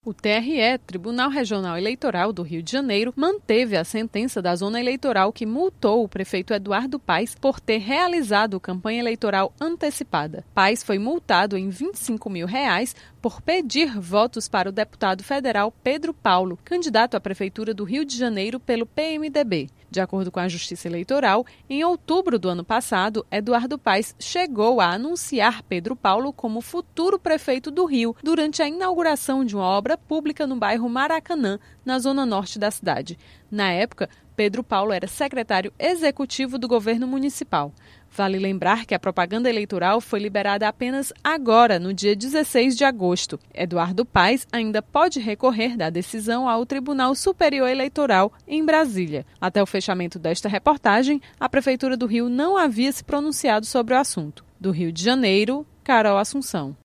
O TRE, Tribunal Regional Eleitoral do Rio de Janeiro, manteve a sentença da zona eleitoral que multou o prefeito Eduardo Paes por ter realizado campanha eleitoral antecipada. Paes foi multado em R$25 mil por pedir votos para o deputado federal Pedro Paulo, candidato à Prefeitura do Rio de Janeiro pelo PMDB. De acordo com a Justiça Eleitoral, em outubro do ano passado, Eduardo Paes chegou a anunciar Pedro Paulo como futuro prefeito do Rio durante a inauguração de uma obra pública no bairro Maracanã, na zona norte da cidade. Na época, Pedro Paulo era secretário executivo do governo municipal. Vale lembrar que a propaganda eleitoral foi liberada apenas agora, no dia 16 de agosto. Eduardo Paes ainda pode recorrer da decisão ao Tribunal Superior Eleitoral em Brasília. Até o fechamento desta reportagem, a Prefeitura do Rio não havia se pronunciado sobre o assunto. Do Rio de Janeiro, Carol Assunção.